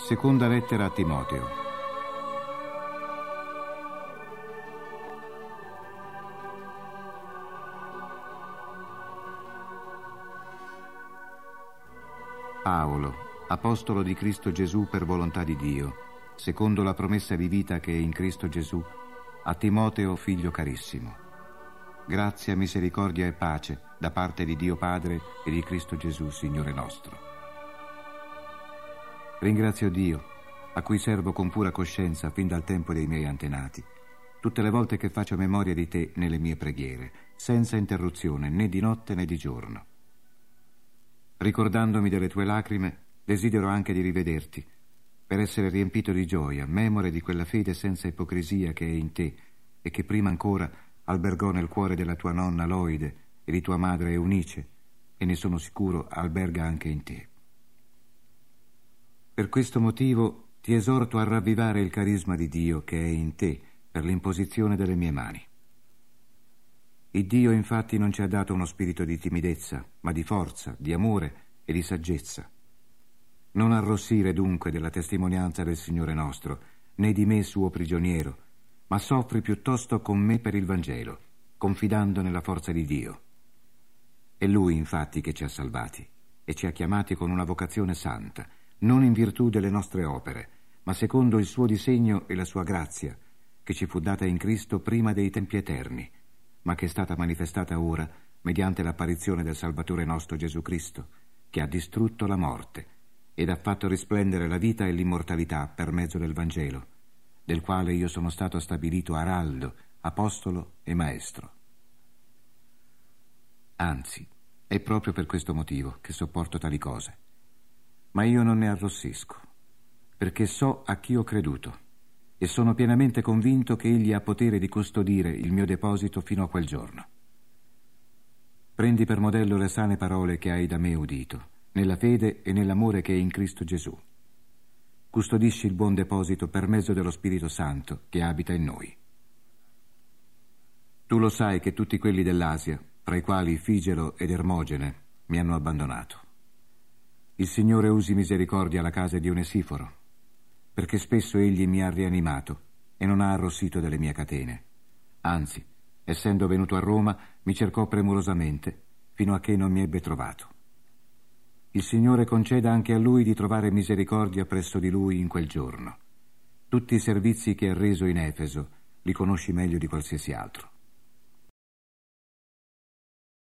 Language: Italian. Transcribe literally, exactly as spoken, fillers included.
Seconda lettera a Timoteo. Paolo, apostolo di Cristo Gesù per volontà di Dio, secondo la promessa di vita che è in Cristo Gesù, a Timoteo, figlio carissimo. Grazia, misericordia e pace da parte di Dio Padre e di Cristo Gesù, Signore nostro. Ringrazio Dio, a cui servo con pura coscienza fin dal tempo dei miei antenati, tutte le volte che faccio memoria di te nelle mie preghiere, senza interruzione né di notte né di giorno. Ricordandomi delle tue lacrime, desidero anche di rivederti, per essere riempito di gioia, memore di quella fede senza ipocrisia che è in te e che prima ancora albergò nel cuore della tua nonna Loide e di tua madre Eunice, e ne sono sicuro alberga anche in te. Per questo motivo ti esorto a ravvivare il carisma di Dio che è in te per l'imposizione delle mie mani. Il Dio infatti non ci ha dato uno spirito di timidezza, ma di forza, di amore e di saggezza. Non arrossire dunque della testimonianza del Signore nostro, né di me suo prigioniero, ma soffri piuttosto con me per il Vangelo, confidando nella forza di Dio. È Lui infatti che ci ha salvati e ci ha chiamati con una vocazione santa, non in virtù delle nostre opere, ma secondo il suo disegno e la sua grazia, che ci fu data in Cristo prima dei tempi eterni, ma che è stata manifestata ora mediante l'apparizione del Salvatore nostro Gesù Cristo, che ha distrutto la morte ed ha fatto risplendere la vita e l'immortalità per mezzo del Vangelo, del quale io sono stato stabilito araldo, apostolo e maestro. Anzi, è proprio per questo motivo che sopporto tali cose. Ma io non ne arrossisco, perché so a chi ho creduto e sono pienamente convinto che egli ha potere di custodire il mio deposito fino a quel giorno. Prendi per modello le sane parole che hai da me udito, nella fede e nell'amore che è in Cristo Gesù. Custodisci il buon deposito per mezzo dello Spirito Santo che abita in noi. Tu lo sai che tutti quelli dell'Asia, fra i quali Figelo ed Ermogene, mi hanno abbandonato. Il Signore usi misericordia alla casa di Onesiforo, perché spesso egli mi ha rianimato e non ha arrossito delle mie catene. Anzi, essendo venuto a Roma, mi cercò premurosamente, fino a che non mi ebbe trovato. Il Signore conceda anche a lui di trovare misericordia presso di lui in quel giorno. Tutti i servizi che ha reso in Efeso li conosci meglio di qualsiasi altro.